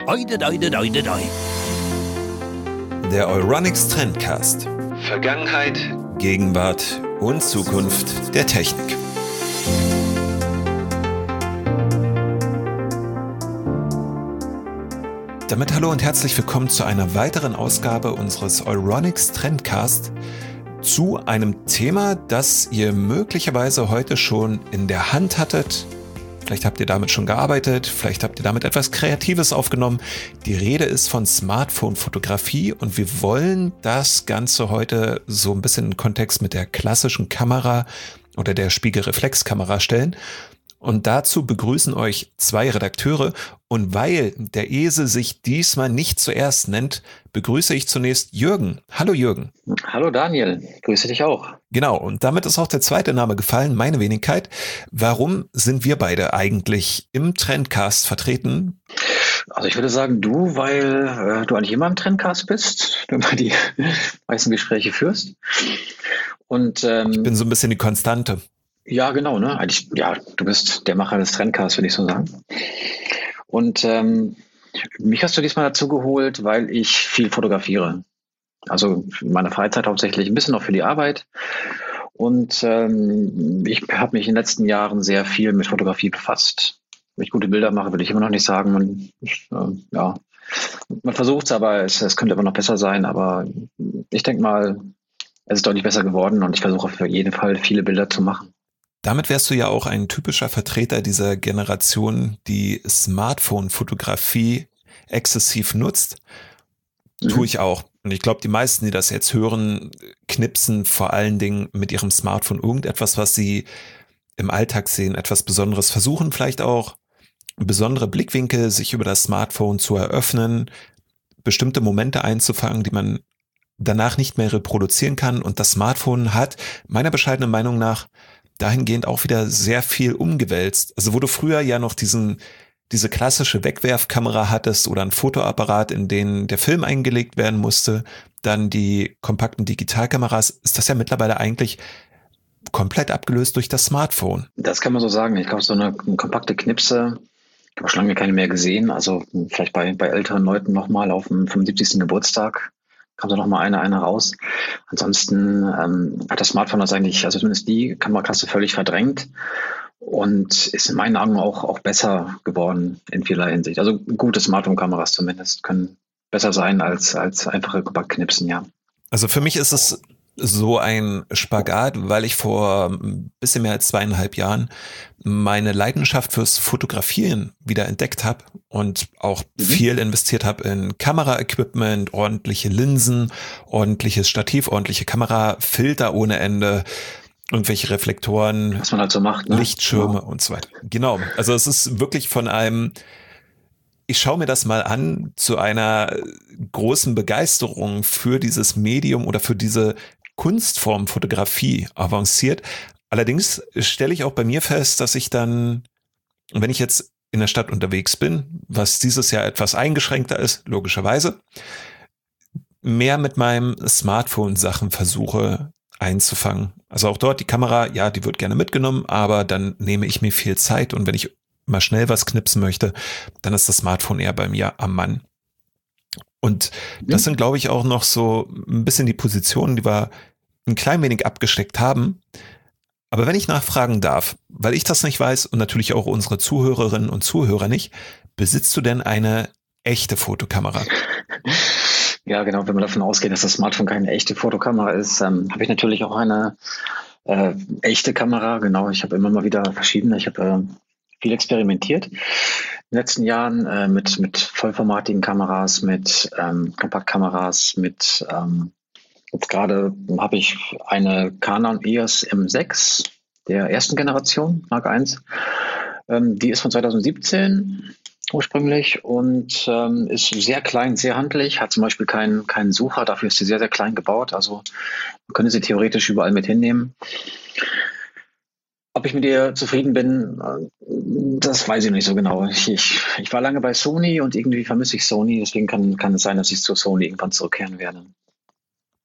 Oide, oide, oide, oide. Der Euronics Trendcast. Vergangenheit, Gegenwart und Zukunft der Technik. Damit hallo und herzlich willkommen zu einer weiteren Ausgabe unseres Euronics Trendcast zu einem Thema, das ihr möglicherweise heute schon in der Hand hattet. Vielleicht habt ihr damit schon gearbeitet, vielleicht habt ihr damit etwas Kreatives aufgenommen. Die Rede ist von Smartphone-Fotografie und wir wollen das Ganze heute so ein bisschen in Kontext mit der klassischen Kamera oder der Spiegelreflexkamera stellen. Und dazu begrüßen euch zwei Redakteure. Und weil der Esel sich diesmal nicht zuerst nennt, begrüße ich zunächst Jürgen. Hallo Jürgen. Hallo Daniel, grüße dich auch. Genau, und damit ist auch der zweite Name gefallen, meine Wenigkeit. Warum sind wir beide eigentlich im Trendcast vertreten? Also ich würde sagen du, weil du eigentlich immer im Trendcast bist, du immer die meisten Gespräche führst. Und ich bin so ein bisschen die Konstante. Ja, genau, ne? Eigentlich, ja, du bist der Macher des Trendcasts, würde ich so sagen. Und mich hast du diesmal dazu geholt, weil ich viel fotografiere. Also in meiner Freizeit hauptsächlich, ein bisschen auch für die Arbeit. Und ich habe mich in den letzten Jahren sehr viel mit Fotografie befasst. Wenn ich gute Bilder mache, würde ich immer noch nicht sagen. Man versucht es, aber es könnte immer noch besser sein. Aber ich denke mal, es ist deutlich besser geworden und ich versuche auf jeden Fall viele Bilder zu machen. Damit wärst du ja auch ein typischer Vertreter dieser Generation, die Smartphone-Fotografie exzessiv nutzt. Tue ich auch. Und ich glaube, die meisten, die das jetzt hören, knipsen vor allen Dingen mit ihrem Smartphone irgendetwas, was sie im Alltag sehen, etwas Besonderes, versuchen vielleicht auch besondere Blickwinkel, sich über das Smartphone zu eröffnen, bestimmte Momente einzufangen, die man danach nicht mehr reproduzieren kann. Und das Smartphone hat meiner bescheidenen Meinung nach dahingehend auch wieder sehr viel umgewälzt. Also wo du früher ja noch diese klassische Wegwerfkamera hattest oder ein Fotoapparat, in den der Film eingelegt werden musste, dann die kompakten Digitalkameras, ist das ja mittlerweile eigentlich komplett abgelöst durch das Smartphone. Das kann man so sagen. Ich glaube, so eine kompakte Knipse, ich habe schon lange keine mehr gesehen. Also vielleicht bei älteren Leuten nochmal auf dem 75. Geburtstag kam da noch mal eine raus. Ansonsten hat das Smartphone das eigentlich, also zumindest die Kameraklasse völlig verdrängt und ist in meinen Augen auch besser geworden in vieler Hinsicht. Also gute Smartphone-Kameras zumindest können besser sein als einfache Kompaktknipsen, ja. Also für mich ist es so ein Spagat, weil ich vor ein bisschen mehr als 2,5 Jahren meine Leidenschaft fürs Fotografieren wieder entdeckt habe und auch viel investiert habe in Kameraequipment, ordentliche Linsen, ordentliches Stativ, ordentliche Kamera, Filter ohne Ende, irgendwelche Reflektoren, was man halt so macht, ne? Lichtschirme und so weiter. Genau, also es ist wirklich von einem, ich schaue mir das mal an, zu einer großen Begeisterung für dieses Medium oder für diese Kunstform Fotografie avanciert. Allerdings stelle ich auch bei mir fest, dass ich dann, wenn ich jetzt in der Stadt unterwegs bin, was dieses Jahr etwas eingeschränkter ist, logischerweise, mehr mit meinem Smartphone Sachen versuche einzufangen. Also auch dort die Kamera, ja, die wird gerne mitgenommen, aber dann nehme ich mir viel Zeit und wenn ich mal schnell was knipsen möchte, dann ist das Smartphone eher bei mir am Mann. Und das sind, glaube ich, auch noch so ein bisschen die Positionen, die wir ein klein wenig abgesteckt haben. Aber wenn ich nachfragen darf, weil ich das nicht weiß und natürlich auch unsere Zuhörerinnen und Zuhörer nicht, besitzt du denn eine echte Fotokamera? Ja, genau. Wenn wir davon ausgehen, dass das Smartphone keine echte Fotokamera ist, habe ich natürlich auch eine echte Kamera. Genau, ich habe immer mal wieder verschiedene. Ich habe viel experimentiert in den letzten Jahren mit vollformatigen Kameras, mit Kompaktkameras, mit jetzt gerade habe ich eine Canon EOS M6 der ersten Generation, Mark I. Die ist von 2017 ursprünglich und ist sehr klein, sehr handlich, hat zum Beispiel keinen Sucher, dafür ist sie sehr, sehr klein gebaut. Also man könnte sie theoretisch überall mit hinnehmen. Ob ich mit ihr zufrieden bin, das weiß ich nicht so genau. Ich war lange bei Sony und irgendwie vermisse ich Sony, deswegen kann es sein, dass ich zu Sony irgendwann zurückkehren werde.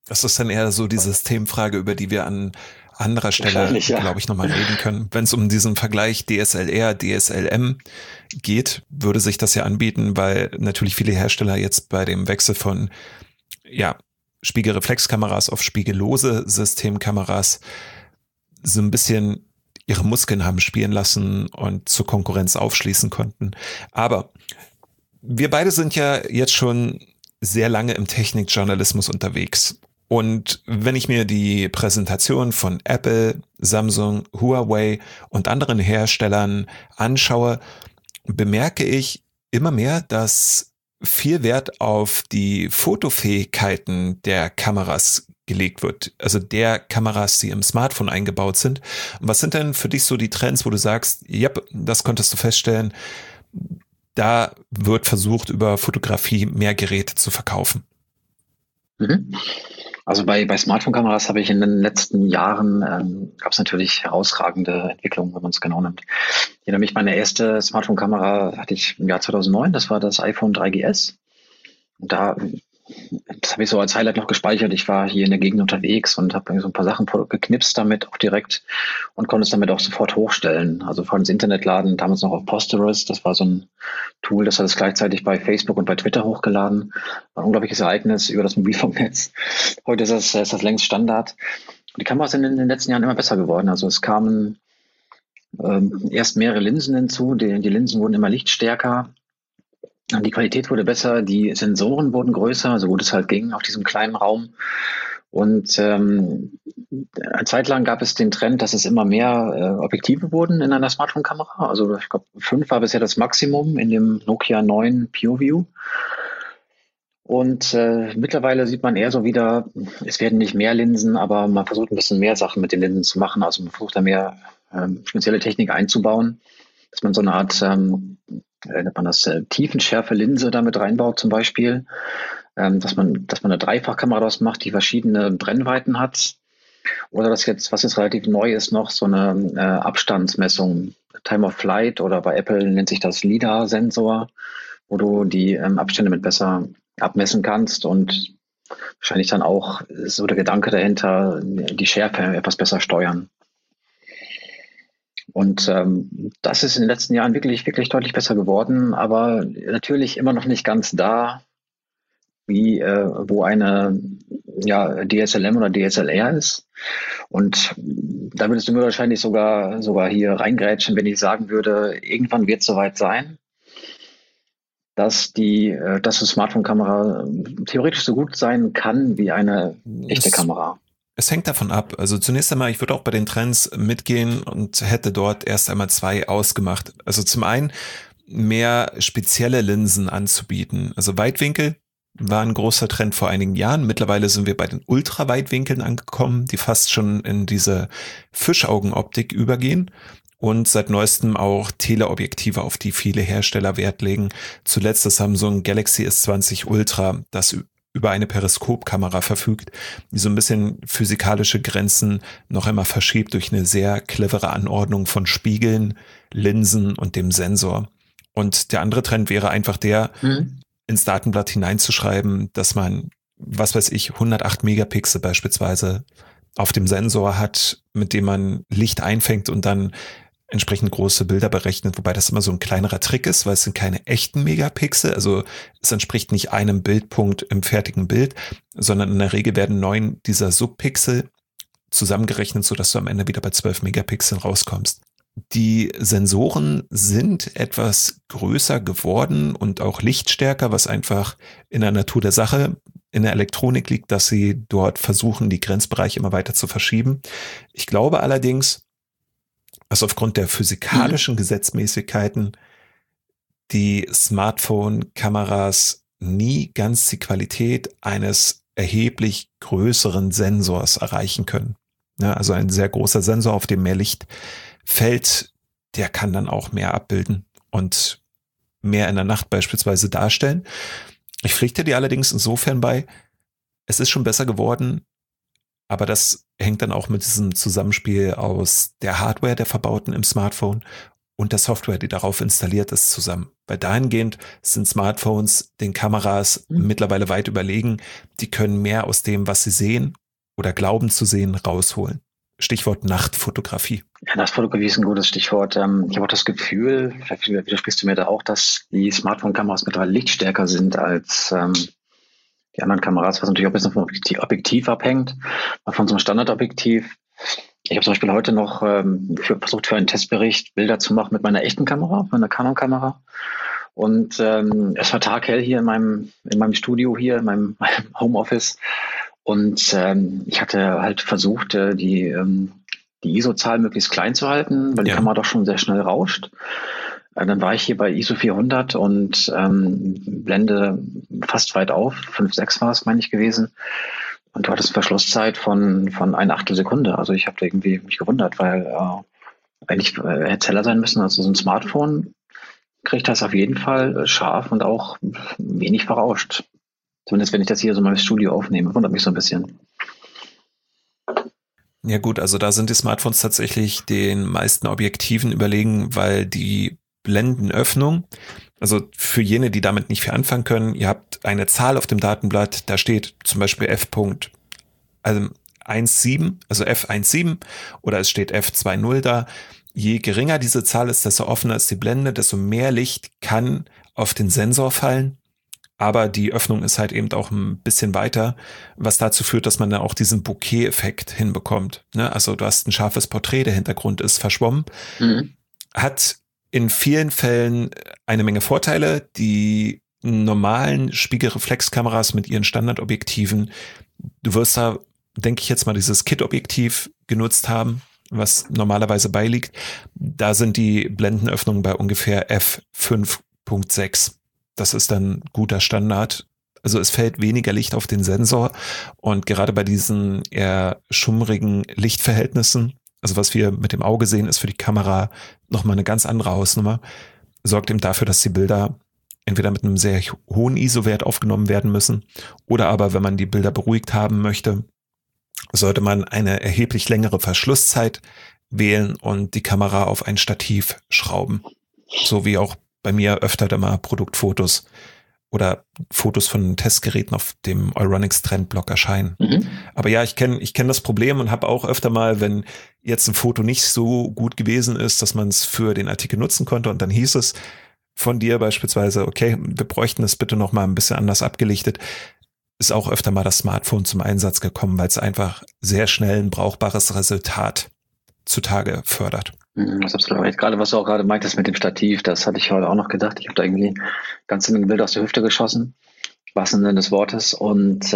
Das ist dann eher so die Systemfrage, über die wir an anderer Stelle, Wahrscheinlich, ja. glaube ich, nochmal reden können. Wenn es um diesen Vergleich DSLR, DSLM geht, würde sich das ja anbieten, weil natürlich viele Hersteller jetzt bei dem Wechsel von ja, Spiegelreflexkameras auf spiegellose Systemkameras so ein bisschen ihre Muskeln haben spielen lassen und zur Konkurrenz aufschließen konnten. Aber wir beide sind ja jetzt schon sehr lange im Technikjournalismus unterwegs. Und wenn ich mir die Präsentation von Apple, Samsung, Huawei und anderen Herstellern anschaue, bemerke ich immer mehr, dass viel Wert auf die Fotofähigkeiten der Kameras gelegt wird, also der Kameras, die im Smartphone eingebaut sind. Und was sind denn für dich so die Trends, wo du sagst, ja, das konntest du feststellen, da wird versucht, über Fotografie mehr Geräte zu verkaufen? Mhm. Also bei Smartphone-Kameras habe ich in den letzten Jahren, gab es natürlich herausragende Entwicklungen, wenn man es genau nimmt. Ich erinnere mich, meine erste Smartphone-Kamera hatte ich im Jahr 2009, das war das iPhone 3GS. Und das habe ich so als Highlight noch gespeichert. Ich war hier in der Gegend unterwegs und habe so ein paar Sachen geknipst damit auch direkt und konnte es damit auch sofort hochstellen. Also vor allem ins Internet laden, damals noch auf Posterous. Das war so ein Tool, das hat es gleichzeitig bei Facebook und bei Twitter hochgeladen. War ein unglaubliches Ereignis über das Mobilfunknetz. Heute ist das längst Standard. Und die Kameras sind in den letzten Jahren immer besser geworden. Also es kamen erst mehrere Linsen hinzu. Die Linsen wurden immer lichtstärker. Die Qualität wurde besser, die Sensoren wurden größer, so gut es halt ging auf diesem kleinen Raum. Und eine Zeit lang gab es den Trend, dass es immer mehr Objektive wurden in einer Smartphone-Kamera. Also ich glaube, 5 war bisher das Maximum in dem Nokia 9 PureView. Und mittlerweile sieht man eher so wieder, es werden nicht mehr Linsen, aber man versucht ein bisschen mehr Sachen mit den Linsen zu machen. Also man versucht da mehr spezielle Technik einzubauen, dass man so eine Art nennt man das tiefenschärfe Linse damit reinbaut zum Beispiel, dass man eine Dreifachkamera daraus macht, die verschiedene Brennweiten hat. Oder was jetzt relativ neu ist, noch so eine Abstandsmessung, Time of Flight oder bei Apple nennt sich das LiDAR-Sensor, wo du die Abstände mit besser abmessen kannst und wahrscheinlich dann auch so der Gedanke dahinter, die Schärfe etwas besser steuern. Und das ist in den letzten Jahren wirklich, wirklich deutlich besser geworden, aber natürlich immer noch nicht ganz da, wie wo eine DSLM oder DSLR ist. Und da würdest du mir wahrscheinlich sogar hier reingrätschen, wenn ich sagen würde, irgendwann wird es soweit sein, dass eine Smartphone-Kamera theoretisch so gut sein kann wie eine echte Kamera. Es hängt davon ab. Also zunächst einmal, ich würde auch bei den Trends mitgehen und hätte dort erst einmal 2 ausgemacht. Also zum einen mehr spezielle Linsen anzubieten. Also Weitwinkel war ein großer Trend vor einigen Jahren. Mittlerweile sind wir bei den Ultraweitwinkeln angekommen, die fast schon in diese Fischaugenoptik übergehen. Und seit neuestem auch Teleobjektive, auf die viele Hersteller Wert legen. Zuletzt das Samsung Galaxy S20 Ultra, das über eine Periskopkamera verfügt, die so ein bisschen physikalische Grenzen noch einmal verschiebt durch eine sehr clevere Anordnung von Spiegeln, Linsen und dem Sensor. Und der andere Trend wäre einfach ins Datenblatt hineinzuschreiben, dass man, was weiß ich, 108 Megapixel beispielsweise auf dem Sensor hat, mit dem man Licht einfängt und dann entsprechend große Bilder berechnet, wobei das immer so ein kleinerer Trick ist, weil es sind keine echten Megapixel, also es entspricht nicht einem Bildpunkt im fertigen Bild, sondern in der Regel werden 9 dieser Subpixel zusammengerechnet, sodass du am Ende wieder bei 12 Megapixeln rauskommst. Die Sensoren sind etwas größer geworden und auch lichtstärker, was einfach in der Natur der Sache in der Elektronik liegt, dass sie dort versuchen, die Grenzbereiche immer weiter zu verschieben. Ich glaube allerdings, dass aufgrund der physikalischen Gesetzmäßigkeiten die Smartphone-Kameras nie ganz die Qualität eines erheblich größeren Sensors erreichen können. Ja, also ein sehr großer Sensor, auf dem mehr Licht fällt, der kann dann auch mehr abbilden und mehr in der Nacht beispielsweise darstellen. Ich pflichte dir allerdings insofern bei, es ist schon besser geworden, aber das hängt dann auch mit diesem Zusammenspiel aus der Hardware, der verbauten im Smartphone und der Software, die darauf installiert ist, zusammen. Weil dahingehend sind Smartphones den Kameras mittlerweile weit überlegen. Die können mehr aus dem, was sie sehen oder glauben zu sehen, rausholen. Stichwort Nachtfotografie. Ja, Nachtfotografie ist ein gutes Stichwort. Ich habe auch das Gefühl, vielleicht widersprichst du mir da auch, dass die Smartphone-Kameras mittlerweile lichtstärker sind als die anderen Kameras, was natürlich auch ein bisschen vom Objektiv abhängt. Von so einem Standardobjektiv. Ich habe zum Beispiel heute noch versucht, für einen Testbericht Bilder zu machen mit meiner echten Kamera, meiner Canon-Kamera. Und es war taghell hier in meinem Studio hier, in meinem Homeoffice. Und ich hatte halt versucht, die ISO-Zahl möglichst klein zu halten, weil die Kamera doch schon sehr schnell rauscht. Dann war ich hier bei ISO 400 und Blende fast weit auf. 5,6 war es, meine ich, gewesen. Und du hattest eine Verschlusszeit von 1/8 Sekunde. Also ich habe irgendwie mich gewundert, weil eigentlich hätte es heller sein müssen. Also so ein Smartphone kriegt das auf jeden Fall scharf und auch wenig verrauscht. Zumindest wenn ich das hier so mal im Studio aufnehme. Wundert mich so ein bisschen. Ja gut, also da sind die Smartphones tatsächlich den meisten Objektiven überlegen, weil die Blendenöffnung, also für jene, die damit nicht viel anfangen können, ihr habt eine Zahl auf dem Datenblatt, da steht zum Beispiel f.17, also f1.7 oder es steht f2.0 da. Je geringer diese Zahl ist, desto offener ist die Blende, desto mehr Licht kann auf den Sensor fallen. Aber die Öffnung ist halt eben auch ein bisschen weiter, was dazu führt, dass man dann auch diesen Bokeh-Effekt hinbekommt. Ne? Also du hast ein scharfes Porträt, der Hintergrund ist verschwommen. Hat in vielen Fällen eine Menge Vorteile. Die normalen Spiegelreflexkameras mit ihren Standardobjektiven, du wirst da, denke ich jetzt mal, dieses Kit-Objektiv genutzt haben, was normalerweise beiliegt. Da sind die Blendenöffnungen bei ungefähr f5.6. Das ist dann guter Standard. Also es fällt weniger Licht auf den Sensor und gerade bei diesen eher schummrigen Lichtverhältnissen, also was wir mit dem Auge sehen, ist für die Kamera nochmal eine ganz andere Hausnummer, sorgt eben dafür, dass die Bilder entweder mit einem sehr hohen ISO-Wert aufgenommen werden müssen oder aber, wenn man die Bilder beruhigt haben möchte, sollte man eine erheblich längere Verschlusszeit wählen und die Kamera auf ein Stativ schrauben. So wie auch bei mir öfter da mal Produktfotos oder Fotos von Testgeräten auf dem Euronics Trendblog erscheinen. Aber ja, ich kenn das Problem und habe auch öfter mal, wenn jetzt ein Foto nicht so gut gewesen ist, dass man es für den Artikel nutzen konnte und dann hieß es von dir beispielsweise, okay, wir bräuchten es bitte noch mal ein bisschen anders abgelichtet, ist auch öfter mal das Smartphone zum Einsatz gekommen, weil es einfach sehr schnell ein brauchbares Resultat zutage fördert. Das ist absolut recht. Gerade was du auch gerade meintest mit dem Stativ, das hatte ich heute auch noch gedacht. Ich habe da irgendwie ganz ein Bild aus der Hüfte geschossen, wahrsten Sinne des Wortes. Und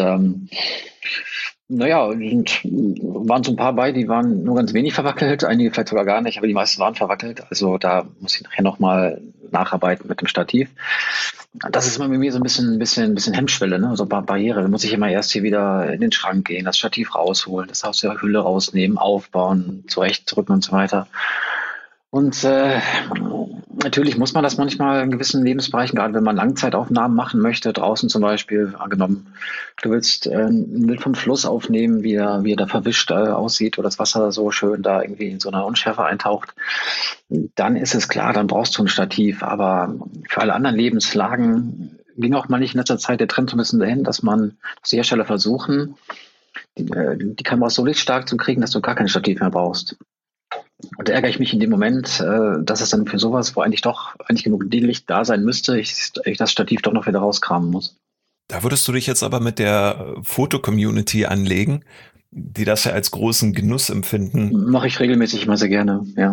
waren so ein paar bei, die waren nur ganz wenig verwackelt, einige vielleicht sogar gar nicht, aber die meisten waren verwackelt. Also da muss ich nachher nochmal nacharbeiten mit dem Stativ. Das ist immer bei mir so ein bisschen Hemmschwelle, ne? So eine Barriere. Da muss ich immer erst hier wieder in den Schrank gehen, das Stativ rausholen, das aus der Hülle rausnehmen, aufbauen, zurechtdrücken und so weiter. Und natürlich muss man das manchmal in gewissen Lebensbereichen, gerade wenn man Langzeitaufnahmen machen möchte, draußen zum Beispiel, angenommen, du willst ein Bild vom Fluss aufnehmen, wie er da verwischt aussieht oder das Wasser so schön da irgendwie in so einer Unschärfe eintaucht, dann ist es klar, dann brauchst du ein Stativ. Aber für alle anderen Lebenslagen ging auch mal nicht in letzter Zeit der Trend so ein bisschen dahin, dass die Hersteller versuchen, die Kamera so lichtstark zu kriegen, dass du gar kein Stativ mehr brauchst. Und da ärgere ich mich in dem Moment, dass es dann für sowas, wo eigentlich genug Licht da sein müsste, ich das Stativ doch noch wieder rauskramen muss. Da würdest du dich jetzt aber mit der Foto-Community anlegen, die das ja als großen Genuss empfinden. Mache ich regelmäßig immer sehr gerne, ja.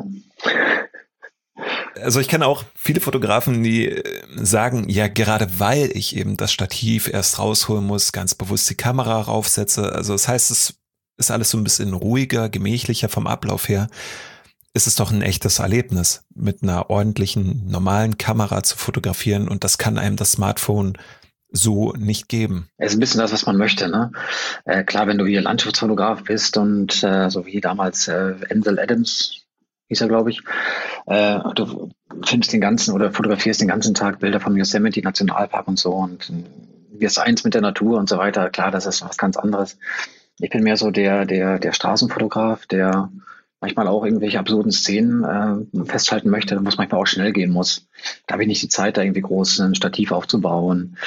Also ich kenne auch viele Fotografen, die sagen, ja, gerade weil ich eben das Stativ erst rausholen muss, ganz bewusst die Kamera raufsetze. Also das heißt, es ist alles so ein bisschen ruhiger, gemächlicher vom Ablauf her. Ist es doch ein echtes Erlebnis, mit einer ordentlichen, normalen Kamera zu fotografieren und das kann einem das Smartphone so nicht geben. Es ist ein bisschen das, was man möchte, ne? Klar, wenn du hier Landschaftsfotograf bist und so wie damals Ansel Adams, hieß er, glaube ich, du filmst den ganzen oder fotografierst den ganzen Tag Bilder vom Yosemite Nationalpark und so und wirst eins mit der Natur und so weiter. Klar, das ist was ganz anderes. Ich bin mehr so der Straßenfotograf, der manchmal auch irgendwelche absurden Szenen festhalten möchte, wo es manchmal auch schnell gehen muss. Da habe ich nicht die Zeit, da irgendwie groß ein Stativ aufzubauen,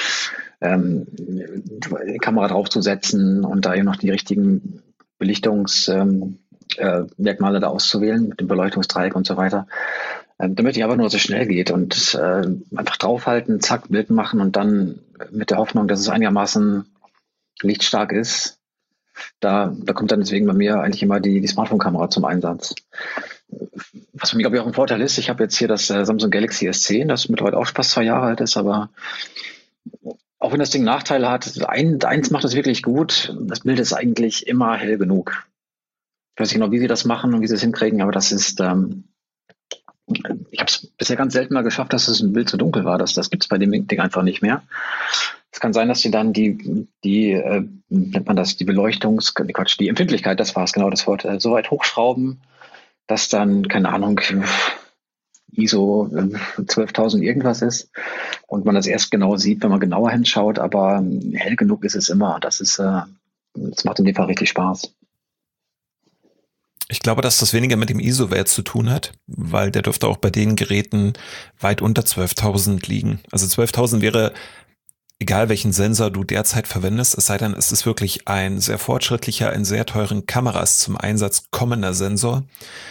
die Kamera draufzusetzen und da eben noch die richtigen Belichtungsmerkmale Merkmale da auszuwählen mit dem Beleuchtungsdreieck und so weiter. Damit ich einfach nur so schnell geht und einfach draufhalten, zack, Bild machen und dann mit der Hoffnung, dass es einigermaßen lichtstark ist. Da kommt dann deswegen bei mir eigentlich immer die Smartphone-Kamera zum Einsatz. Was für mich, glaube ich, auch ein Vorteil ist, ich habe jetzt hier das Samsung Galaxy S10, das mittlerweile auch fast 2 Jahre alt ist, aber auch wenn das Ding Nachteile hat, eins macht es wirklich gut, das Bild ist eigentlich immer hell genug. Ich weiß nicht genau, wie sie das machen und wie sie es hinkriegen, aber das ist, ich habe es bisher ganz selten mal geschafft, dass es ein Bild so dunkel war. Das gibt es bei dem Ding einfach nicht mehr. Es kann sein, dass sie dann nennt man das, die die Empfindlichkeit, das war es genau das Wort, so weit hochschrauben, dass dann, keine Ahnung, ISO 12.000 irgendwas ist und man das erst genau sieht, wenn man genauer hinschaut, aber hell genug ist es immer. Das macht in dem Fall richtig Spaß. Ich glaube, dass das weniger mit dem ISO-Wert zu tun hat, weil der dürfte auch bei den Geräten weit unter 12.000 liegen. Also 12.000 wäre, egal welchen Sensor du derzeit verwendest, es sei denn, es ist wirklich ein sehr fortschrittlicher, in sehr teuren Kameras zum Einsatz kommender Sensor,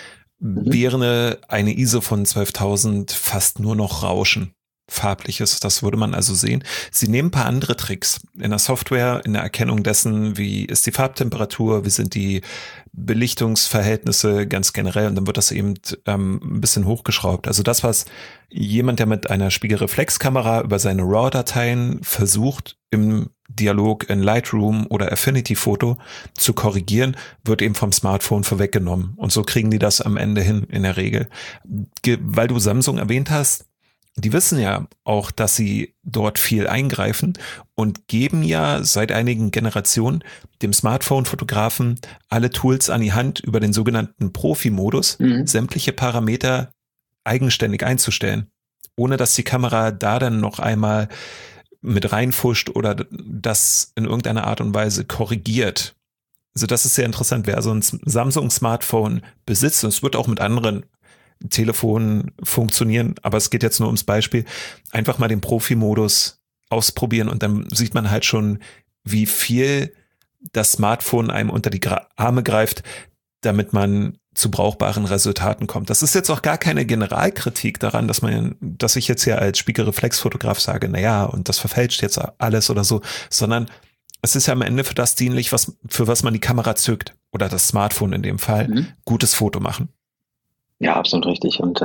wäre eine ISO von 12.000 fast nur noch Rauschen. Farbliches, das würde man also sehen. Sie nehmen ein paar andere Tricks in der Software, in der Erkennung dessen, wie ist die Farbtemperatur, wie sind die Belichtungsverhältnisse ganz generell und dann wird das eben ein bisschen hochgeschraubt. Also das, was jemand, der mit einer Spiegelreflexkamera über seine RAW-Dateien versucht, im Dialog in Lightroom oder Affinity Photo zu korrigieren, wird eben vom Smartphone vorweggenommen. Und so kriegen die das am Ende hin in der Regel. Weil du Samsung erwähnt hast, die wissen ja auch, dass sie dort viel eingreifen und geben ja seit einigen Generationen dem Smartphone-Fotografen alle Tools an die Hand über den sogenannten Profi-Modus, sämtliche Parameter eigenständig einzustellen, ohne dass die Kamera da dann noch einmal mit reinfuscht oder das in irgendeiner Art und Weise korrigiert. Also das ist sehr interessant, wer so ein Samsung-Smartphone besitzt, und es wird auch mit anderen Telefonen funktionieren, aber es geht jetzt nur ums Beispiel, einfach mal den Profi-Modus ausprobieren und dann sieht man halt schon, wie viel das Smartphone einem unter die Arme greift, damit man zu brauchbaren Resultaten kommt. Das ist jetzt auch gar keine Generalkritik daran, dass ich jetzt hier als Spiegelreflexfotograf sage, naja, und das verfälscht jetzt alles oder so, sondern es ist ja am Ende für das dienlich, für was man die Kamera zückt oder das Smartphone in dem Fall, gutes Foto machen. Ja, absolut richtig. Und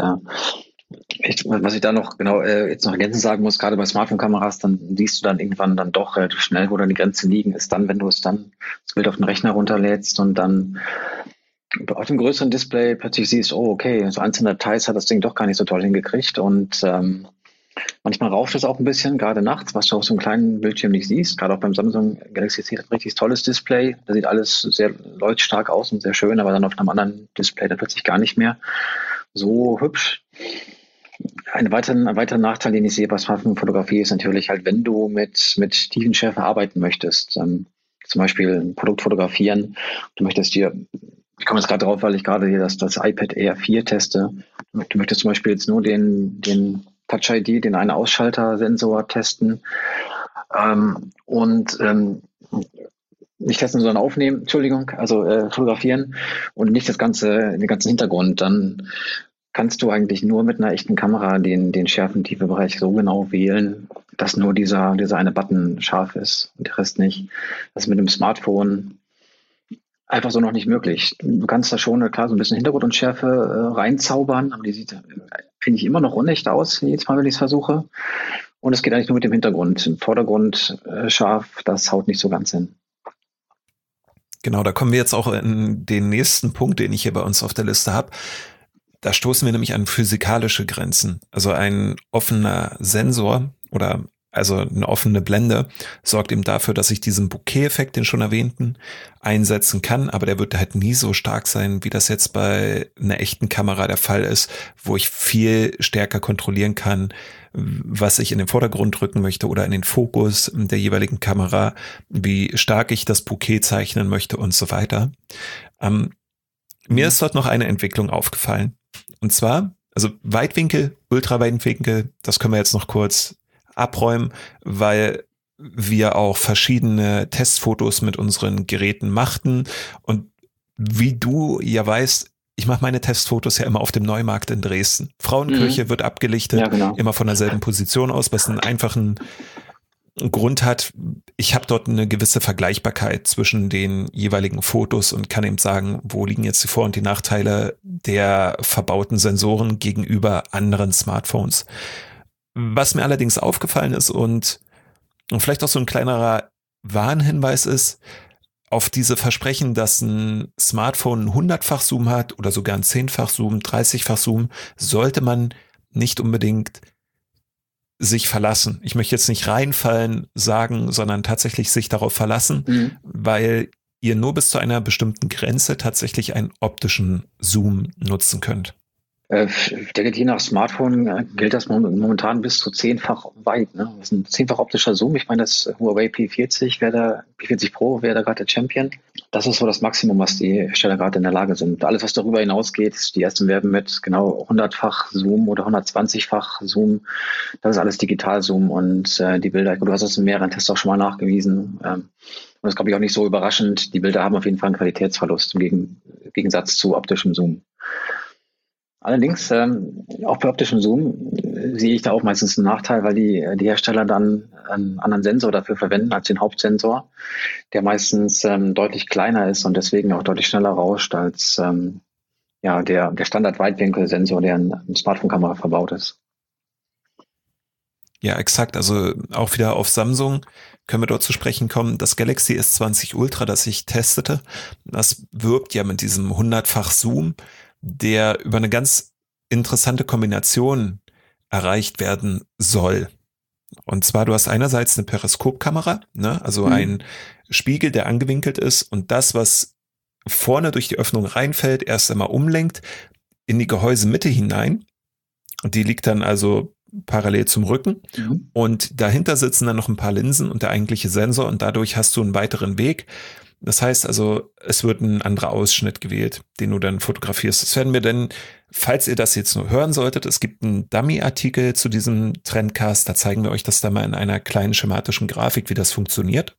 was ich da noch jetzt noch ergänzend sagen muss, gerade bei Smartphone-Kameras, dann siehst du dann irgendwann dann doch relativ schnell, wo dann die Grenzen liegen, ist dann, wenn du das Bild auf den Rechner runterlädst und dann auf dem größeren Display plötzlich siehst, oh, okay, so einzelne Details hat das Ding doch gar nicht so toll hingekriegt und manchmal rauscht es auch ein bisschen, gerade nachts, was du auf so einem kleinen Bildschirm nicht siehst. Gerade auch beim Samsung Galaxy S10 hat ein richtig tolles Display. Da sieht alles sehr leuchtstark aus und sehr schön, aber dann auf einem anderen Display da plötzlich gar nicht mehr so hübsch. Ein weiterer Nachteil, den ich sehe bei Smartphone-Fotografie, ist natürlich halt, wenn du mit Tiefenschärfe arbeiten möchtest, zum Beispiel ein Produkt fotografieren, du möchtest dir, ich komme jetzt gerade drauf, weil ich gerade hier das iPad Air 4 teste, du möchtest zum Beispiel jetzt nur den Touch ID, den einen Ausschalter-Sensor testen nicht testen, sondern aufnehmen, fotografieren und nicht den ganzen Hintergrund. Dann kannst du eigentlich nur mit einer echten Kamera den Schärfentiefe-Bereich so genau wählen, dass nur dieser eine Button scharf ist und der Rest nicht. Das ist mit dem Smartphone einfach so noch nicht möglich. Du kannst da schon, klar, so ein bisschen Hintergrund und Schärfe reinzaubern, aber die sieht, finde ich, immer noch unecht aus, jedes Mal, wenn ich es versuche. Und es geht eigentlich nur mit dem Hintergrund. Im Vordergrund scharf, das haut nicht so ganz hin. Genau, da kommen wir jetzt auch in den nächsten Punkt, den ich hier bei uns auf der Liste habe. Da stoßen wir nämlich an physikalische Grenzen. Also ein offener Sensor oder also eine offene Blende sorgt eben dafür, dass ich diesen Bokeh-Effekt, den schon erwähnten, einsetzen kann, aber der wird halt nie so stark sein, wie das jetzt bei einer echten Kamera der Fall ist, wo ich viel stärker kontrollieren kann, was ich in den Vordergrund drücken möchte oder in den Fokus der jeweiligen Kamera, wie stark ich das Bokeh zeichnen möchte und so weiter. Mir ist dort noch eine Entwicklung aufgefallen. Und zwar, also Weitwinkel, Ultraweitwinkel, das können wir jetzt noch kurz abräumen, weil wir auch verschiedene Testfotos mit unseren Geräten machten. Und wie du ja weißt, ich mache meine Testfotos ja immer auf dem Neumarkt in Dresden. Frauenkirche wird abgelichtet, Ja, genau. immer von derselben Position aus, was einen einfachen Grund hat. Ich habe dort eine gewisse Vergleichbarkeit zwischen den jeweiligen Fotos und kann eben sagen, wo liegen jetzt die Vor- und die Nachteile der verbauten Sensoren gegenüber anderen Smartphones. Was mir allerdings aufgefallen ist und vielleicht auch so ein kleinerer Warnhinweis ist, auf diese Versprechen, dass ein Smartphone 100-fach Zoom hat oder sogar ein 10-fach Zoom, 30-fach Zoom, sollte man nicht unbedingt sich verlassen. Ich möchte jetzt nicht reinfallen sagen, sondern tatsächlich sich darauf verlassen, weil ihr nur bis zu einer bestimmten Grenze tatsächlich einen optischen Zoom nutzen könnt. Ich denke, je nach Smartphone gilt das momentan bis zu 10-fach weit. Ne? Das ist ein 10-fach optischer Zoom. Ich meine, das Huawei P40 Pro wäre da gerade der Champion. Das ist so das Maximum, was die Hersteller gerade in der Lage sind. Alles, was darüber hinausgeht, die ersten werben mit genau 100-fach Zoom oder 120-fach Zoom. Das ist alles Digital-Zoom und die Bilder, du hast das in mehreren Tests auch schon mal nachgewiesen. Und das ist, glaube ich, auch nicht so überraschend. Die Bilder haben auf jeden Fall einen Qualitätsverlust im Gegensatz zu optischem Zoom. Allerdings, auch bei optischem Zoom sehe ich da auch meistens einen Nachteil, weil die Hersteller dann einen anderen Sensor dafür verwenden als den Hauptsensor, der meistens deutlich kleiner ist und deswegen auch deutlich schneller rauscht als der Standard-Weitwinkel-Sensor, der in einer Smartphone-Kamera verbaut ist. Ja, exakt. Also auch wieder auf Samsung können wir dort zu sprechen kommen. Das Galaxy S20 Ultra, das ich testete, das wirbt ja mit diesem 100-fach Zoom, der über eine ganz interessante Kombination erreicht werden soll. Und zwar, du hast einerseits eine Periskopkamera, ne? Also ein Spiegel, der angewinkelt ist und das, was vorne durch die Öffnung reinfällt, erst einmal umlenkt in die Gehäusemitte hinein. Und die liegt dann also parallel zum Rücken. Und dahinter sitzen dann noch ein paar Linsen und der eigentliche Sensor und dadurch hast du einen weiteren Weg. Das heißt also, es wird ein anderer Ausschnitt gewählt, den du dann fotografierst. Das werden wir denn, falls ihr das jetzt nur hören solltet, es gibt einen Dummy-Artikel zu diesem Trendcast, da zeigen wir euch das dann mal in einer kleinen schematischen Grafik, wie das funktioniert.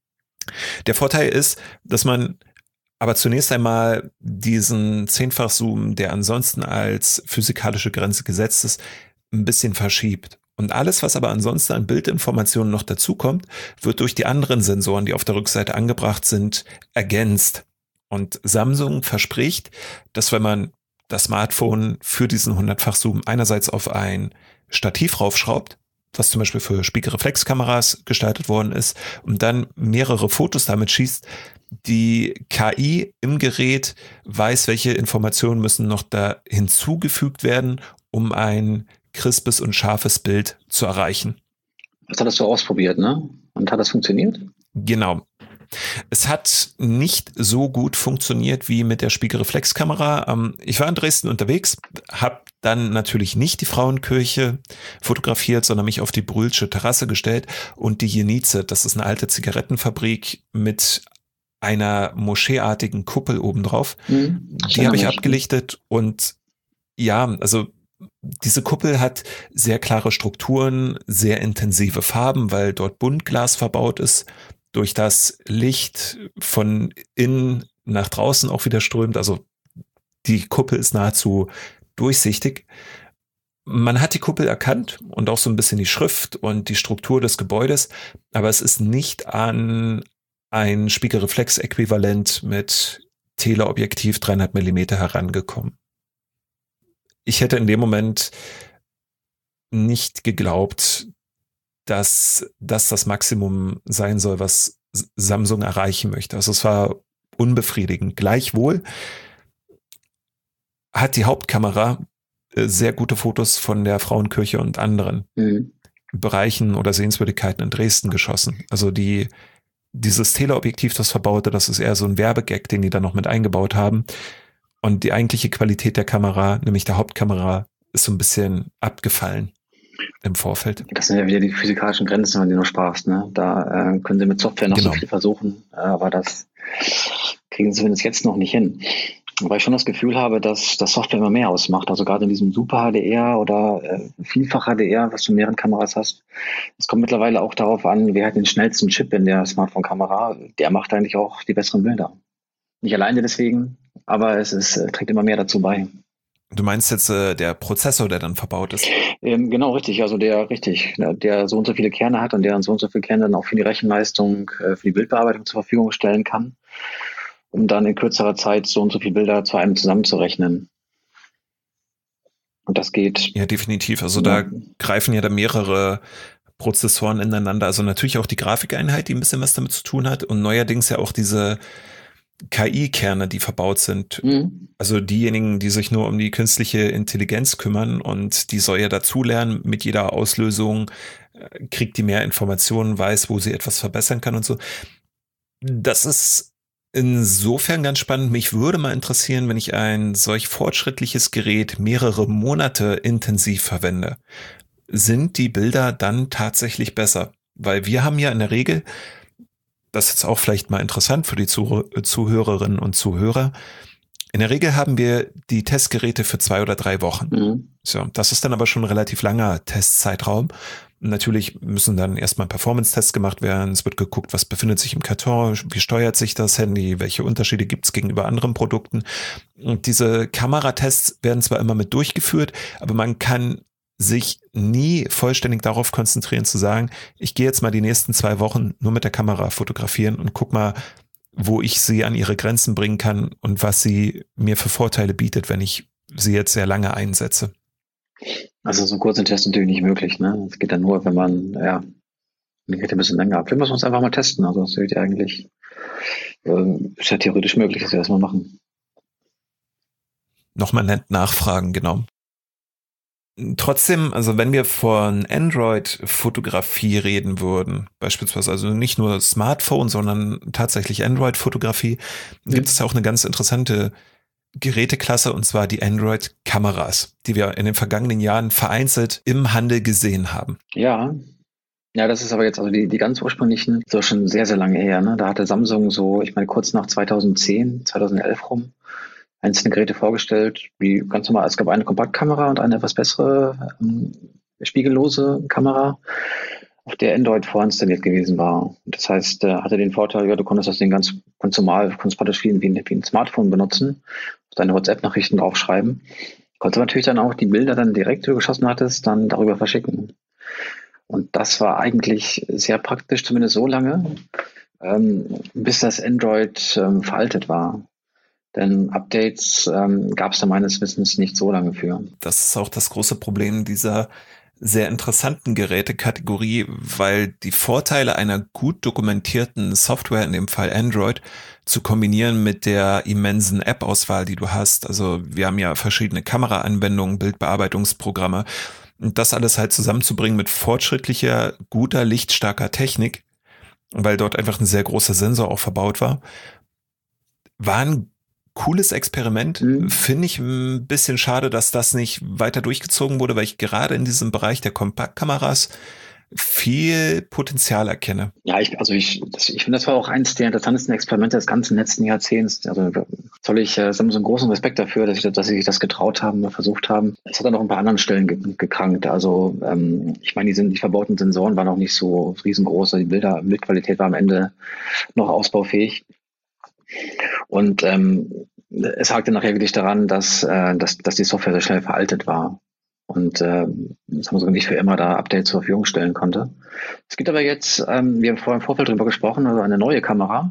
Der Vorteil ist, dass man aber zunächst einmal diesen 10-fach Zoom, der ansonsten als physikalische Grenze gesetzt ist, ein bisschen verschiebt. Und alles, was aber ansonsten an Bildinformationen noch dazukommt, wird durch die anderen Sensoren, die auf der Rückseite angebracht sind, ergänzt. Und Samsung verspricht, dass wenn man das Smartphone für diesen 100-fach Zoom einerseits auf ein Stativ raufschraubt, was zum Beispiel für Spiegelreflexkameras gestaltet worden ist, und dann mehrere Fotos damit schießt, die KI im Gerät weiß, welche Informationen müssen noch da hinzugefügt werden, um ein crispes und scharfes Bild zu erreichen. Das hattest du ausprobiert, ne? Und hat das funktioniert? Genau. Es hat nicht so gut funktioniert wie mit der Spiegelreflexkamera. Ich war in Dresden unterwegs, habe dann natürlich nicht die Frauenkirche fotografiert, sondern mich auf die Brühlsche Terrasse gestellt und die Jenice, das ist eine alte Zigarettenfabrik mit einer moscheeartigen Kuppel obendrauf. Die habe ich abgelichtet und ja, also diese Kuppel hat sehr klare Strukturen, sehr intensive Farben, weil dort Buntglas verbaut ist, durch das Licht von innen nach draußen auch wieder strömt. Also die Kuppel ist nahezu durchsichtig. Man hat die Kuppel erkannt und auch so ein bisschen die Schrift und die Struktur des Gebäudes, aber es ist nicht an ein Spiegelreflex-Äquivalent mit Teleobjektiv 300 Millimeter herangekommen. Ich hätte in dem Moment nicht geglaubt, dass das Maximum sein soll, was Samsung erreichen möchte. Also es war unbefriedigend. Gleichwohl hat die Hauptkamera sehr gute Fotos von der Frauenkirche und anderen Bereichen oder Sehenswürdigkeiten in Dresden geschossen. Also dieses Teleobjektiv, das verbaute, das ist eher so ein Werbegag, den die da noch mit eingebaut haben. Und die eigentliche Qualität der Kamera, nämlich der Hauptkamera, ist so ein bisschen abgefallen im Vorfeld. Das sind ja wieder die physikalischen Grenzen, wenn du nur sprachst. Ne? Da können sie mit Software noch so viel versuchen, aber das kriegen sie zumindest jetzt noch nicht hin. Wobei ich schon das Gefühl habe, dass das Software immer mehr ausmacht. Also gerade in diesem Super HDR oder Vielfach HDR, was du in mehreren Kameras hast. Es kommt mittlerweile auch darauf an, wer hat den schnellsten Chip in der Smartphone-Kamera. Der macht eigentlich auch die besseren Bilder. Nicht alleine deswegen, aber trägt immer mehr dazu bei. Du meinst jetzt der Prozessor, der dann verbaut ist? Genau, richtig. Also der so und so viele Kerne hat und der so und so viele Kerne dann auch für die Rechenleistung, für die Bildbearbeitung zur Verfügung stellen kann, um dann in kürzerer Zeit so und so viele Bilder zu einem zusammenzurechnen. Und das geht. Ja, definitiv. Also Ja. da greifen ja da mehrere Prozessoren ineinander. Also natürlich auch die Grafikeinheit, die ein bisschen was damit zu tun hat und neuerdings ja auch diese KI-Kerne, die verbaut sind. Mhm. Also diejenigen, die sich nur um die künstliche Intelligenz kümmern und die soll ja dazulernen mit jeder Auslösung, kriegt die mehr Informationen, weiß, wo sie etwas verbessern kann und so. Das ist insofern ganz spannend. Mich würde mal interessieren, wenn ich ein solch fortschrittliches Gerät mehrere Monate intensiv verwende. Sind die Bilder dann tatsächlich besser? Weil wir haben ja in der Regel, das ist jetzt auch vielleicht mal interessant für die Zuhörerinnen und Zuhörer, in der Regel haben wir die Testgeräte für 2 oder 3 Wochen. Mhm. So, das ist dann aber schon ein relativ langer Testzeitraum. Natürlich müssen dann erstmal Performance-Tests gemacht werden. Es wird geguckt, was befindet sich im Karton, wie steuert sich das Handy, welche Unterschiede gibt es gegenüber anderen Produkten. Und diese Kameratests werden zwar immer mit durchgeführt, aber man kann sich nie vollständig darauf konzentrieren zu sagen, ich gehe jetzt mal die nächsten 2 Wochen nur mit der Kamera fotografieren und guck mal, wo ich sie an ihre Grenzen bringen kann und was sie mir für Vorteile bietet, wenn ich sie jetzt sehr lange einsetze. Also so kurz ein Test natürlich nicht möglich. Ne? Das geht dann nur, wenn man geht ein bisschen länger ab. Vielleicht muss man es einfach mal testen. Also das wird ja eigentlich, ist ja theoretisch möglich, dass wir das mal machen. Nochmal nett nachfragen, genau. Trotzdem, also wenn wir von Android-Fotografie reden würden, beispielsweise also nicht nur Smartphone, sondern tatsächlich Android-Fotografie, gibt es ja auch eine ganz interessante Geräteklasse und zwar die Android-Kameras, die wir in den vergangenen Jahren vereinzelt im Handel gesehen haben. Ja, das ist aber jetzt, also die ganz ursprünglichen, so schon sehr, sehr lange her. Ne? Da hatte Samsung so, ich meine, kurz nach 2010, 2011 rum, einzelne Geräte vorgestellt, wie ganz normal. Es gab eine Kompaktkamera und eine etwas bessere spiegellose Kamera, auf der Android vorinstalliert gewesen war. Das heißt, hatte den Vorteil, ja, du konntest das Ding ganz normal, konntest praktisch wie ein Smartphone benutzen, deine WhatsApp-Nachrichten draufschreiben. Konntest natürlich dann auch die Bilder dann direkt, die du geschossen hattest, dann darüber verschicken. Und das war eigentlich sehr praktisch, zumindest so lange, bis das Android veraltet war. Denn Updates gab es da meines Wissens nicht so lange für. Das ist auch das große Problem dieser sehr interessanten Gerätekategorie, weil die Vorteile einer gut dokumentierten Software, in dem Fall Android, zu kombinieren mit der immensen App-Auswahl, die du hast. Also wir haben ja verschiedene Kameraanwendungen, Bildbearbeitungsprogramme. Und das alles halt zusammenzubringen mit fortschrittlicher, guter, lichtstarker Technik, weil dort einfach ein sehr großer Sensor auch verbaut war ein cooles Experiment. Finde ich ein bisschen schade, dass das nicht weiter durchgezogen wurde, weil ich gerade in diesem Bereich der Kompaktkameras viel Potenzial erkenne. Ja, ich finde, das war auch eins der interessantesten Experimente des ganzen letzten Jahrzehnts. Also zoll ich Samsung großen Respekt dafür, dass sie sich das getraut haben oder versucht haben. Es hat dann noch ein paar anderen Stellen gekrankt. Also ich meine, die verbauten Sensoren waren auch nicht so riesengroß. Die Bildqualität war am Ende noch ausbaufähig. Und es hakte nachher wirklich daran, dass die Software so schnell veraltet war und Samsung nicht für immer da Updates zur Verfügung stellen konnte. Es gibt aber jetzt, wir haben vorher im Vorfeld drüber gesprochen, also eine neue Kamera,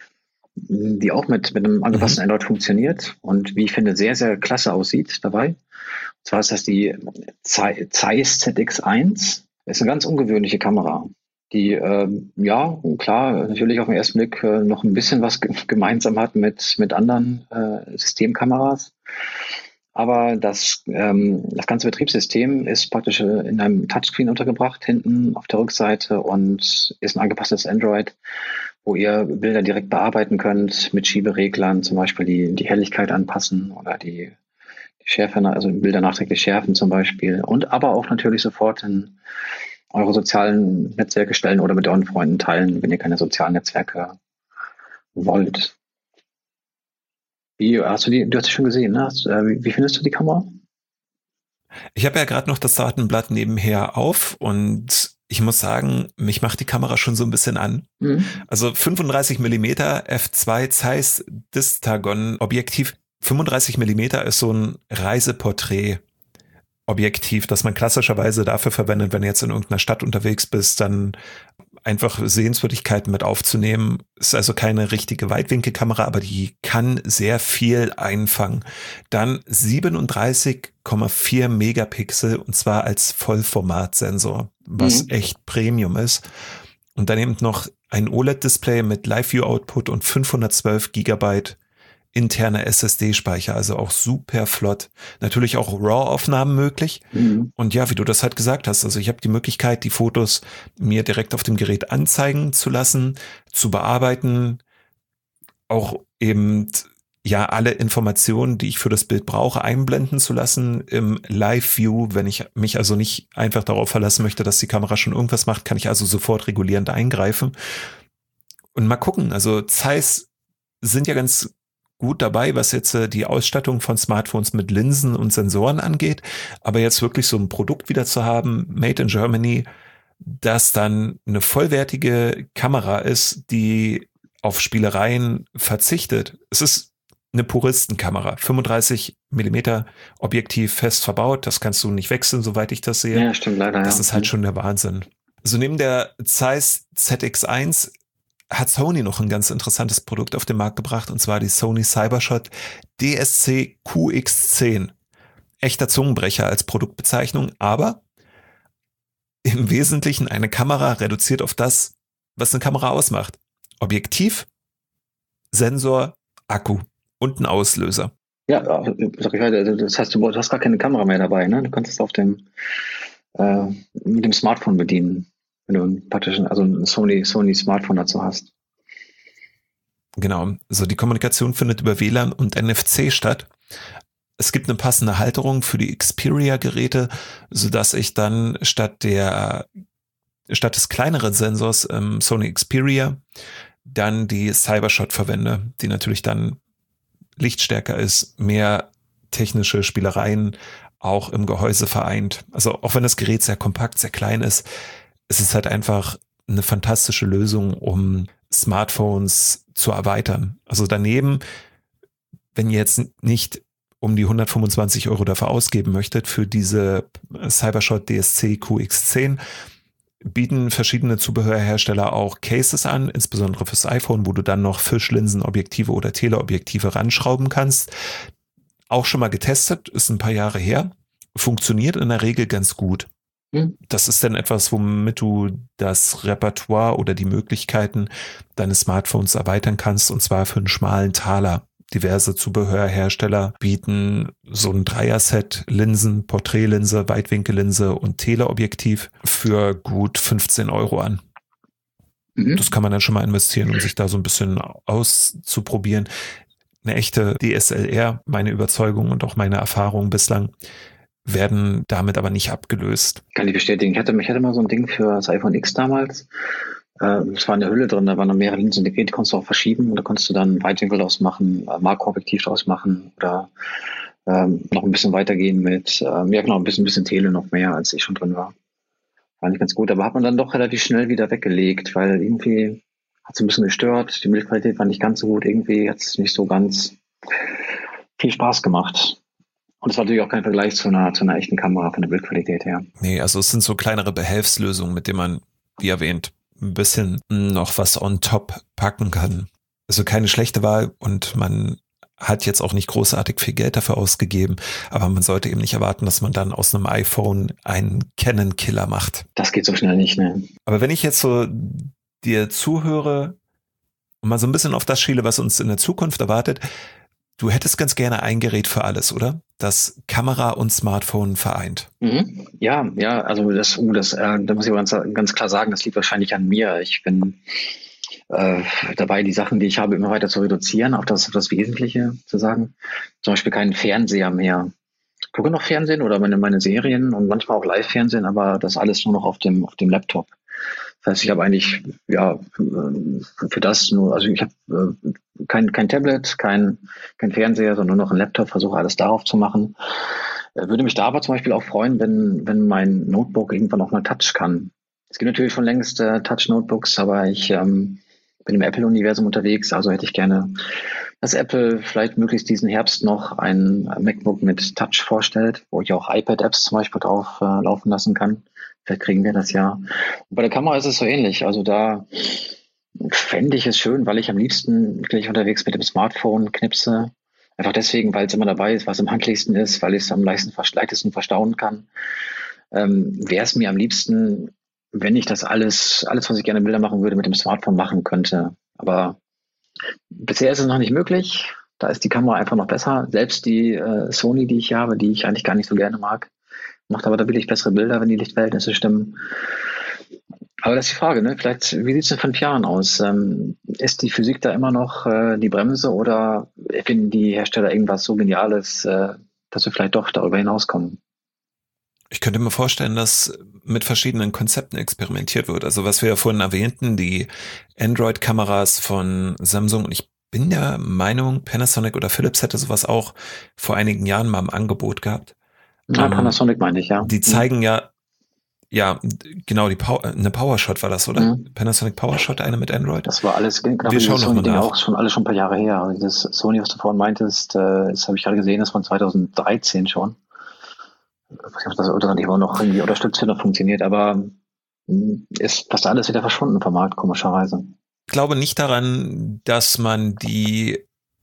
die auch mit einem angepassten Android funktioniert und wie ich finde, sehr, sehr klasse aussieht dabei. Und zwar ist das die Zeiss ZX1. Das ist eine ganz ungewöhnliche Kamera, die, ja, klar, natürlich auf den ersten Blick noch ein bisschen was gemeinsam hat mit anderen Systemkameras. Aber das ganze Betriebssystem ist praktisch in einem Touchscreen untergebracht, hinten auf der Rückseite und ist ein angepasstes Android, wo ihr Bilder direkt bearbeiten könnt mit Schiebereglern, zum Beispiel die Helligkeit anpassen oder die Schärfe, also Bilder nachträglich schärfen zum Beispiel und aber auch natürlich sofort in eure sozialen Netzwerke stellen oder mit euren Freunden teilen, wenn ihr keine sozialen Netzwerke wollt. Du hast sie schon gesehen, ne? Wie findest du die Kamera? Ich habe ja gerade noch das Datenblatt nebenher auf und ich muss sagen, mich macht die Kamera schon so ein bisschen an. Mhm. Also 35 Millimeter f2 Zeiss Distagon Objektiv. 35 Millimeter ist so ein Reiseporträt Objektiv, das man klassischerweise dafür verwendet, wenn du jetzt in irgendeiner Stadt unterwegs bist, dann einfach Sehenswürdigkeiten mit aufzunehmen. Ist also keine richtige Weitwinkelkamera, aber die kann sehr viel einfangen. Dann 37,4 Megapixel und zwar als Vollformatsensor, was Mhm. echt Premium ist. Und dann eben noch ein OLED-Display mit Live-View-Output und 512 Gigabyte interne SSD-Speicher, also auch super flott. Natürlich auch RAW-Aufnahmen möglich. Mhm. Und ja, wie du das halt gesagt hast, also ich habe die Möglichkeit, die Fotos mir direkt auf dem Gerät anzeigen zu lassen, zu bearbeiten, auch eben ja alle Informationen, die ich für das Bild brauche, einblenden zu lassen im Live-View. Wenn ich mich also nicht einfach darauf verlassen möchte, dass die Kamera schon irgendwas macht, kann ich also sofort regulierend eingreifen. Und mal gucken, also Zeiss sind ja ganz gut dabei, was jetzt die Ausstattung von Smartphones mit Linsen und Sensoren angeht. Aber jetzt wirklich so ein Produkt wieder zu haben, made in Germany, das dann eine vollwertige Kamera ist, die auf Spielereien verzichtet. Es ist eine Puristenkamera, 35 Millimeter Objektiv fest verbaut, das kannst du nicht wechseln, soweit ich das sehe. Ja, stimmt, leider, Das ja. ist halt schon der Wahnsinn. Also neben der Zeiss ZX1 hat Sony noch ein ganz interessantes Produkt auf den Markt gebracht, und zwar die Sony Cybershot DSC QX10. Echter Zungenbrecher als Produktbezeichnung, aber im Wesentlichen eine Kamera reduziert auf das, was eine Kamera ausmacht. Objektiv, Sensor, Akku und ein Auslöser. Ja, sag ich weiter, das heißt, du hast gar keine Kamera mehr dabei, ne? Du kannst es mit dem Smartphone bedienen, wenn du also ein Sony Smartphone dazu hast. Genau, also die Kommunikation findet über WLAN und NFC statt. Es gibt eine passende Halterung für die Xperia-Geräte, sodass ich dann statt des kleineren Sensors Sony Xperia dann die Cybershot verwende, die natürlich dann lichtstärker ist, mehr technische Spielereien auch im Gehäuse vereint. Also auch wenn das Gerät sehr kompakt, sehr klein ist, es ist halt einfach eine fantastische Lösung, um Smartphones zu erweitern. Also daneben, wenn ihr jetzt nicht um die 125 Euro dafür ausgeben möchtet für diese Cybershot DSC QX10, bieten verschiedene Zubehörhersteller auch Cases an, insbesondere fürs iPhone, wo du dann noch Fischlinsen, Objektive oder Teleobjektive ranschrauben kannst. Auch schon mal getestet, ist ein paar Jahre her, funktioniert in der Regel ganz gut. Das ist dann etwas, womit du das Repertoire oder die Möglichkeiten deines Smartphones erweitern kannst, und zwar für einen schmalen Taler. Diverse Zubehörhersteller bieten so ein Dreier-Set Linsen, Porträtlinse, Weitwinkellinse und Teleobjektiv für gut 15 Euro an. Mhm. Das kann man dann schon mal investieren, um sich da so ein bisschen auszuprobieren. Eine echte DSLR, meine Überzeugung und auch meine Erfahrung bislang, werden damit aber nicht abgelöst. Kann ich bestätigen. Ich hatte mal so ein Ding für das iPhone X damals. Es war eine Hülle drin, da waren noch mehrere Linsen integriert, die konntest du auch verschieben. Da konntest du dann Weitwinkel draus machen, Makroobjektiv draus machen oder noch ein bisschen weitergehen mit, ja genau, ein bisschen Tele noch mehr, als ich schon drin war. War nicht ganz gut, aber hat man dann doch relativ schnell wieder weggelegt, weil irgendwie hat es ein bisschen gestört. Die Bildqualität war nicht ganz so gut. Irgendwie hat es nicht so ganz viel Spaß gemacht. Und es war natürlich auch kein Vergleich zu einer echten Kamera von der Bildqualität her. Nee, also es sind so kleinere Behelfslösungen, mit denen man, wie erwähnt, ein bisschen noch was on top packen kann. Also keine schlechte Wahl, und man hat jetzt auch nicht großartig viel Geld dafür ausgegeben, aber man sollte eben nicht erwarten, dass man dann aus einem iPhone einen Canon-Killer macht. Das geht so schnell nicht, ne? Aber wenn ich jetzt so dir zuhöre und mal so ein bisschen auf das schiele, was uns in der Zukunft erwartet, du hättest ganz gerne ein Gerät für alles, oder? Das Kamera und Smartphone vereint. Mhm. Ja, also da muss ich ganz klar sagen, das liegt wahrscheinlich an mir. Ich bin dabei, die Sachen, die ich habe, immer weiter zu reduzieren, auf das Wesentliche zu sagen. Zum Beispiel keinen Fernseher mehr. Ich gucke noch Fernsehen oder meine Serien und manchmal auch Live-Fernsehen, aber das alles nur noch auf dem Laptop. Das heißt, ich habe eigentlich für das nur, also ich habe kein Tablet, kein Fernseher, sondern nur noch ein Laptop, versuche alles darauf zu machen. Würde mich da aber zum Beispiel auch freuen, wenn mein Notebook irgendwann auch mal Touch kann. Es gibt natürlich schon längst Touch-Notebooks, aber ich bin im Apple-Universum unterwegs, also hätte ich gerne, dass Apple vielleicht möglichst diesen Herbst noch ein MacBook mit Touch vorstellt, wo ich auch iPad-Apps zum Beispiel drauf laufen lassen kann. Vielleicht kriegen wir das ja. Und bei der Kamera ist es so ähnlich. Also da fände ich es schön, weil ich am liebsten wirklich unterwegs mit dem Smartphone knipse. Einfach deswegen, weil es immer dabei ist, was am handlichsten ist, weil ich es am leichtesten verstauen kann. Wäre es mir am liebsten, wenn ich das alles, was ich gerne Bilder machen würde, mit dem Smartphone machen könnte. Aber bisher ist es noch nicht möglich. Da ist die Kamera einfach noch besser. Selbst die Sony, die ich habe, die ich eigentlich gar nicht so gerne mag, macht aber da wirklich bessere Bilder, wenn die Lichtverhältnisse stimmen. Aber das ist die Frage, ne? Vielleicht, wie sieht es in 5 Jahren aus? Ist die Physik da immer noch die Bremse oder finden die Hersteller irgendwas so Geniales, dass wir vielleicht doch darüber hinauskommen? Ich könnte mir vorstellen, dass mit verschiedenen Konzepten experimentiert wird. Also was wir ja vorhin erwähnten, die Android-Kameras von Samsung, und ich bin der Meinung, Panasonic oder Philips hätte sowas auch vor einigen Jahren mal im Angebot gehabt. Ja, Panasonic meine ich, ja. Die zeigen ja, genau, eine PowerShot war das, oder? Panasonic PowerShot, eine mit Android? Das war alles, genau, wir schauen Sony noch auch schon alles schon ein paar Jahre her. Also das Sony, was du vorhin meintest, das habe ich gerade gesehen, das von 2013 schon. Ich weiß nicht, ob das oder nicht immer noch irgendwie unterstützt wird, noch funktioniert, aber ist fast alles wieder verschwunden vom Markt, komischerweise. Ich glaube nicht daran, dass man die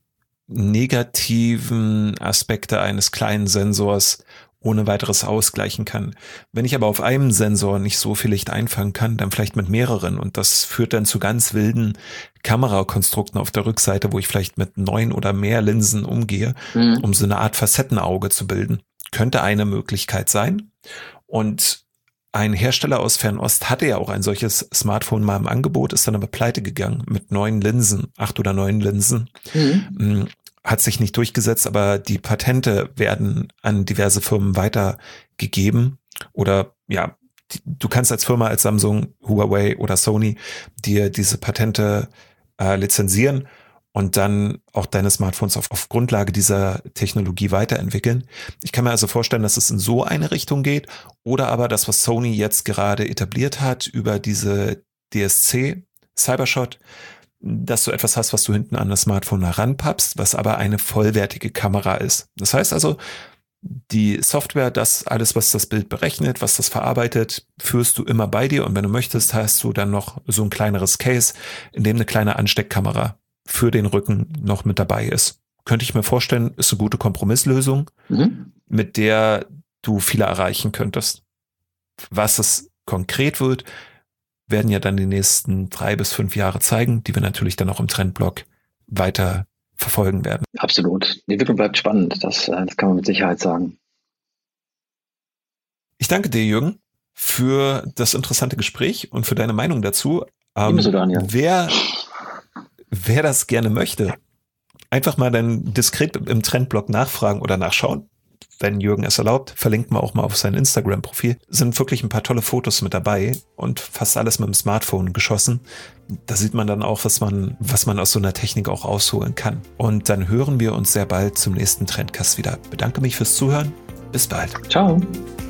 negativen Aspekte eines kleinen Sensors ohne weiteres ausgleichen kann. Wenn ich aber auf einem Sensor nicht so viel Licht einfangen kann, dann vielleicht mit mehreren, und das führt dann zu ganz wilden Kamerakonstrukten auf der Rückseite, wo ich vielleicht mit 9 oder mehr Linsen umgehe, um so eine Art Facettenauge zu bilden. Könnte eine Möglichkeit sein. Und ein Hersteller aus Fernost hatte ja auch ein solches Smartphone mal im Angebot, ist dann aber pleite gegangen mit 9 Linsen, 8 oder 9 Linsen. Hat sich nicht durchgesetzt, aber die Patente werden an diverse Firmen weitergegeben. Oder ja, du kannst als Firma, als Samsung, Huawei oder Sony dir diese Patente lizenzieren und dann auch deine Smartphones auf Grundlage dieser Technologie weiterentwickeln. Ich kann mir also vorstellen, dass es in so eine Richtung geht, oder aber das, was Sony jetzt gerade etabliert hat über diese DSC Cybershot, dass du etwas hast, was du hinten an das Smartphone heranpappst, was aber eine vollwertige Kamera ist. Das heißt also, die Software, das alles, was das Bild berechnet, was das verarbeitet, führst du immer bei dir, und wenn du möchtest, hast du dann noch so ein kleineres Case, in dem eine kleine Ansteckkamera für den Rücken noch mit dabei ist. Könnte ich mir vorstellen, ist eine gute Kompromisslösung, mit der du viele erreichen könntest. Was es konkret wird, werden ja dann die nächsten 3 bis 5 Jahre zeigen, die wir natürlich dann auch im Trendblog weiter verfolgen werden. Absolut. Die Entwicklung bleibt spannend, das kann man mit Sicherheit sagen. Ich danke dir, Jürgen, für das interessante Gespräch und für deine Meinung dazu. Ebenso, Daniel. Wer das gerne möchte, einfach mal dann diskret im Trendblog nachfragen oder nachschauen. Wenn Jürgen es erlaubt, verlinkt man auch mal auf sein Instagram-Profil. Sind wirklich ein paar tolle Fotos mit dabei und fast alles mit dem Smartphone geschossen. Da sieht man dann auch, was man aus so einer Technik auch rausholen kann. Und dann hören wir uns sehr bald zum nächsten Trendcast wieder. Bedanke mich fürs Zuhören. Bis bald. Ciao.